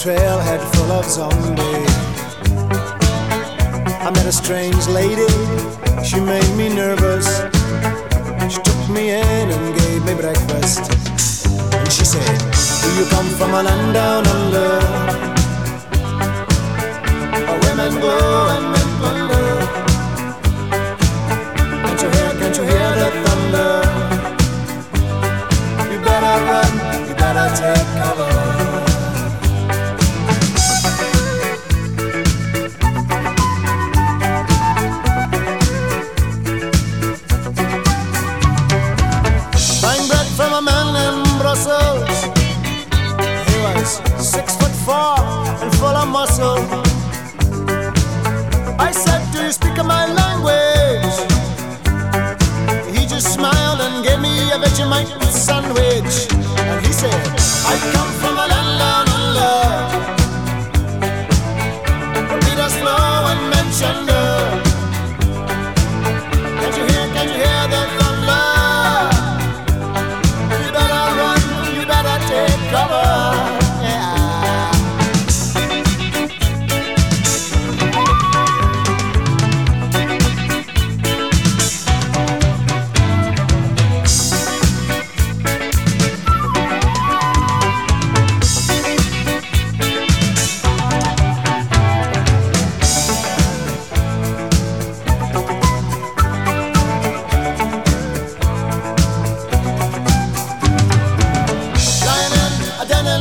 trailhead full of zombies. I met a strange lady, she made me nervous. She took me in and gave me breakfast. And she said, do you come from a land down under, where women go and men plunder? Can't you hear the thunder? You better run, you better take cover. He was 6'4" and full of muscle. I said, do you speak my language? He just smiled and gave me a Vegemite sandwich. And he said, I come from a land down under, where Peter's flow and Manchester. Can't you hear the thunder? Take cover, yeah.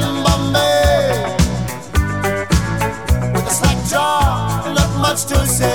To say